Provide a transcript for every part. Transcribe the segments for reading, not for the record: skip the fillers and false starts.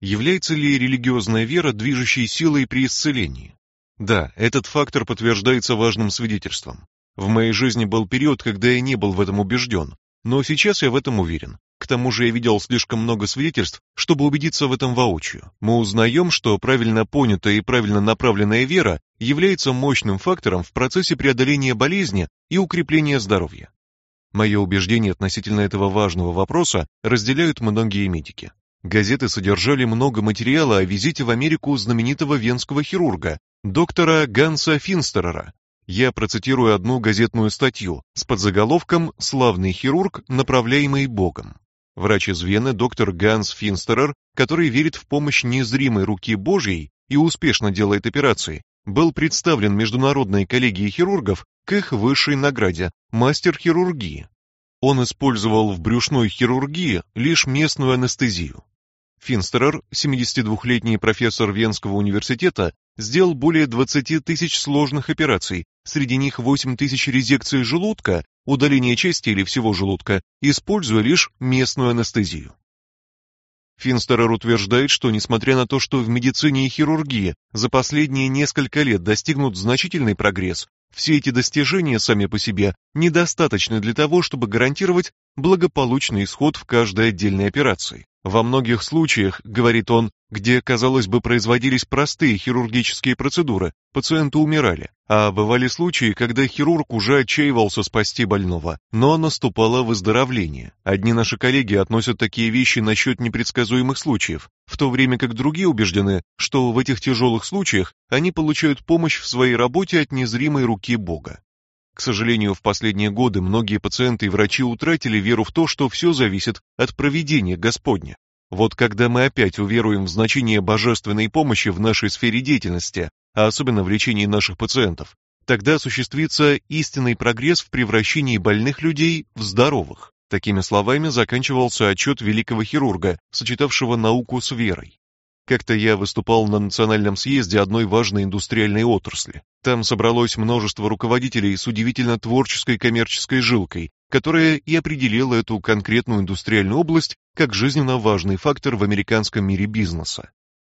Является ли религиозная вера движущей силой при исцелении? Да, этот фактор подтверждается важным свидетельством. В моей жизни был период, когда я не был в этом убежден, но сейчас я в этом уверен. К тому же я видел слишком много свидетельств, чтобы убедиться в этом воочию. Мы узнаем, что правильно понятая и правильно направленная вера является мощным фактором в процессе преодоления болезни и укрепления здоровья. Мое убеждение относительно этого важного вопроса разделяют многие медики. Газеты содержали много материала о визите в Америку знаменитого венского хирурга, доктора Ганса Финстерера. Я процитирую одну газетную статью с подзаголовком «Славный хирург, направляемый Богом». Врач из Вены, доктор Ганс Финстерер, который верит в помощь незримой руки Божьей и успешно делает операции, был представлен Международной коллегией хирургов к их высшей награде – мастер хирургии. Он использовал в брюшной хирургии лишь местную анестезию. Финстерер, 72-летний профессор Венского университета, сделал более 20 тысяч сложных операций, среди них 8 тысяч резекций желудка, удаление части или всего желудка, используя лишь местную анестезию. Финстерер утверждает, что несмотря на то, что в медицине и хирургии за последние несколько лет достигнут значительный прогресс, все эти достижения сами по себе недостаточны для того, чтобы гарантировать благополучный исход в каждой отдельной операции. Во многих случаях, говорит он, где, казалось бы, производились простые хирургические процедуры, пациенты умирали, а бывали случаи, когда хирург уже отчаивался спасти больного, но наступало выздоровление. Одни наши коллеги относят такие вещи насчет непредсказуемых случаев, в то время как другие убеждены, что в этих тяжелых случаях они получают помощь в своей работе от незримой руки Бога. К сожалению, в последние годы многие пациенты и врачи утратили веру в то, что все зависит от провидения Господня. Вот когда мы опять уверуем в значение божественной помощи в нашей сфере деятельности, а особенно в лечении наших пациентов, тогда осуществится истинный прогресс в превращении больных людей в здоровых. Такими словами заканчивался отчет великого хирурга, сочетавшего науку с верой. Как-то я выступал на национальном съезде одной важной индустриальной отрасли. Там собралось множество руководителей с удивительно творческой коммерческой жилкой, которая и определила эту конкретную индустриальную область как жизненно важный фактор в американском мире бизнеса.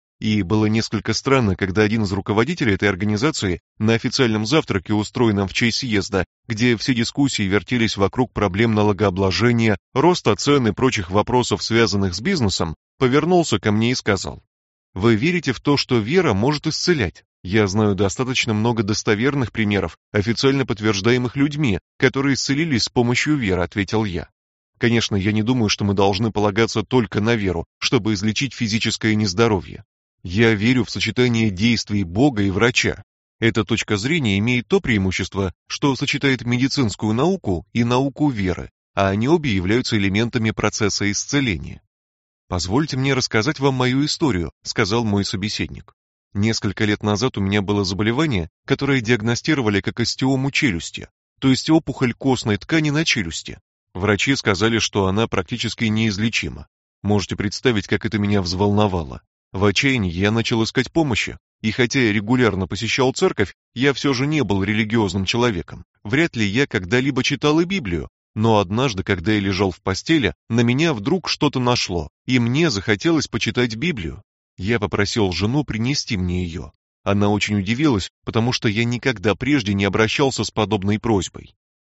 И было несколько странно, когда один из руководителей этой организации на официальном завтраке, устроенном в честь съезда, где все дискуссии вертелись вокруг проблем налогообложения, роста цен и прочих вопросов, связанных с бизнесом, повернулся ко мне и сказал: «Вы верите в то, что вера может исцелять? Я знаю достаточно много достоверных примеров, официально подтверждаемых людьми, которые исцелились с помощью веры», — ответил я. Конечно, я не думаю, что мы должны полагаться только на веру, чтобы излечить физическое нездоровье. Я верю в сочетание действий Бога и врача. Эта точка зрения имеет то преимущество, что сочетает медицинскую науку и науку веры, а они обе являются элементами процесса исцеления. «Позвольте мне рассказать вам мою историю», — сказал мой собеседник. Несколько лет назад у меня было заболевание, которое диагностировали как остеому челюсти, то есть опухоль костной ткани на челюсти. Врачи сказали, что она практически неизлечима. Можете представить, как это меня взволновало. В отчаянии я начал искать помощи, и хотя я регулярно посещал церковь, я все же не был религиозным человеком. Вряд ли я когда-либо читал и Библию, но однажды, когда я лежал в постели, на меня вдруг что-то нашло, и мне захотелось почитать Библию. Я попросил жену принести мне ее. Она очень удивилась, потому что я никогда прежде не обращался с подобной просьбой.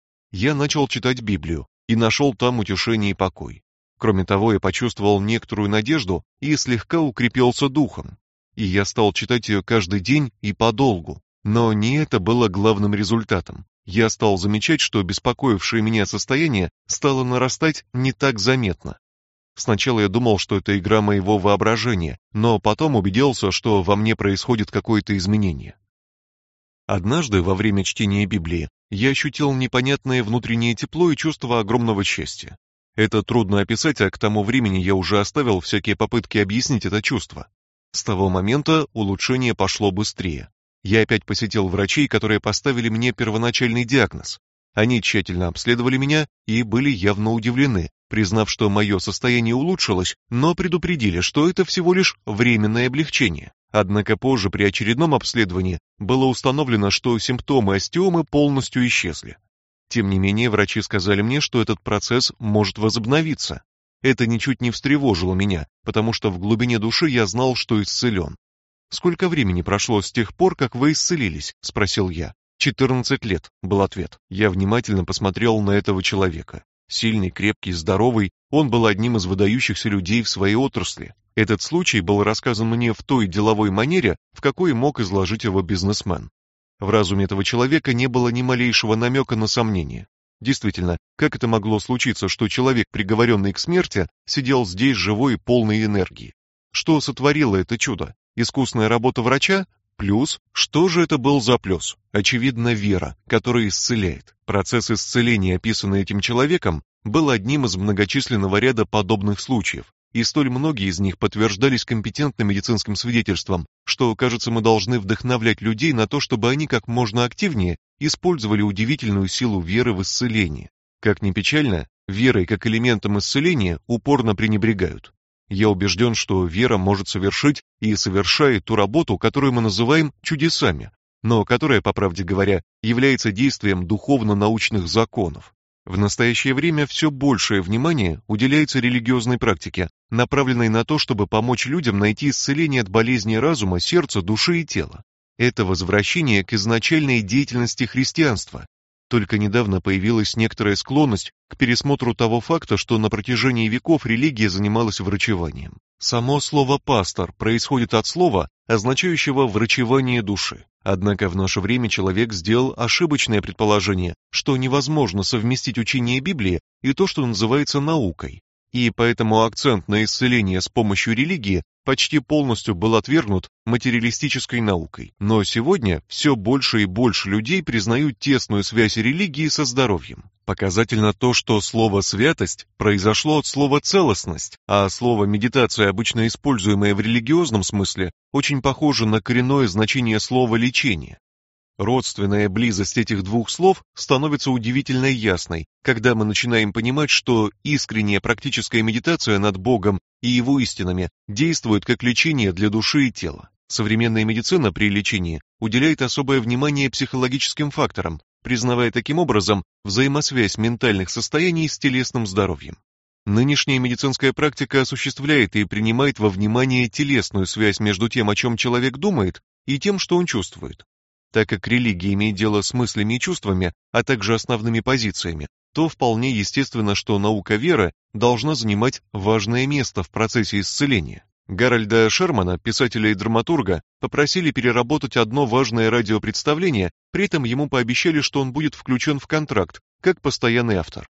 Я начал читать Библию и нашел там утешение и покой. Кроме того, я почувствовал некоторую надежду и слегка укрепился духом. И я стал читать ее каждый день и подолгу. Но не это было главным результатом. Я стал замечать, что беспокоившее меня состояние стало нарастать не так заметно. Сначала я думал, что это игра моего воображения, но потом убедился, что во мне происходит какое-то изменение. Однажды во время чтения Библии я ощутил непонятное внутреннее тепло и чувство огромного счастья. Это трудно описать, а к тому времени я уже оставил всякие попытки объяснить это чувство. С того момента улучшение пошло быстрее. Я опять посетил врачей, которые поставили мне первоначальный диагноз. Они тщательно обследовали меня и были явно удивлены, признав, что мое состояние улучшилось, но предупредили, что это всего лишь временное облегчение. Однако позже при очередном обследовании было установлено, что симптомы остеомы полностью исчезли. Тем не менее, врачи сказали мне, что этот процесс может возобновиться. это ничуть не встревожило меня, потому что в глубине души я знал, что исцелен. «Сколько времени прошло с тех пор, как вы исцелились?» — спросил я. 14 лет, был ответ. Я внимательно посмотрел на этого человека. Сильный, крепкий, здоровый, он был одним из выдающихся людей в своей отрасли. Этот случай был рассказан мне в той деловой манере, в какой мог изложить его бизнесмен. В разуме этого человека не было ни малейшего намека на сомнение. Действительно, как это могло случиться, что человек, приговоренный к смерти, сидел здесь живой и полный энергии? Что сотворило это чудо? Искусная работа врача? Плюс? Что же это был за плюс? Очевидно, вера, которая исцеляет. Процесс исцеления, описанный этим человеком, был одним из многочисленного ряда подобных случаев, и столь многие из них подтверждались компетентным медицинским свидетельством, что, кажется, мы должны вдохновлять людей на то, чтобы они как можно активнее использовали удивительную силу веры в исцеление. Как ни печально, верой как элементом исцеления упорно пренебрегают. Я убежден, что вера может совершить и совершает ту работу, которую мы называем чудесами, но которая, по правде говоря, является действием духовно-научных законов. В настоящее время все большее внимание уделяется религиозной практике, направленной на то, чтобы помочь людям найти исцеление от болезней разума, сердца, души и тела. Это возвращение к изначальной деятельности христианства. Только недавно появилась некоторая склонность к пересмотру того факта, что на протяжении веков религия занималась врачеванием. Само слово «пастор» происходит от слова, означающего «врачевание души». Однако в наше время человек сделал ошибочное предположение, что невозможно совместить учение Библии и то, что называется наукой. И поэтому акцент на исцеление с помощью религии почти полностью был отвергнут материалистической наукой. Но сегодня все больше и больше людей признают тесную связь религии со здоровьем. Показательно то, что слово «святость» произошло от слова «целостность», а слово «медитация», обычно используемое в религиозном смысле, очень похоже на коренное значение слова «лечение». Родственная близость этих двух слов становится удивительно ясной, когда мы начинаем понимать, что искренняя практическая медитация над Богом и Его истинами действует как лечение для души и тела. Современная медицина при лечении уделяет особое внимание психологическим факторам, признавая таким образом взаимосвязь ментальных состояний с телесным здоровьем. Нынешняя медицинская практика осуществляет и принимает во внимание телесную связь между тем, о чем человек думает, и тем, что он чувствует. Так как религия имеет дело с мыслями и чувствами, а также основными позициями, то вполне естественно, что наука веры должна занимать важное место в процессе исцеления. Гарольда Шермана, писателя и драматурга, попросили переработать одно важное радиопредставление, при этом ему пообещали, что он будет включен в контракт, как постоянный автор.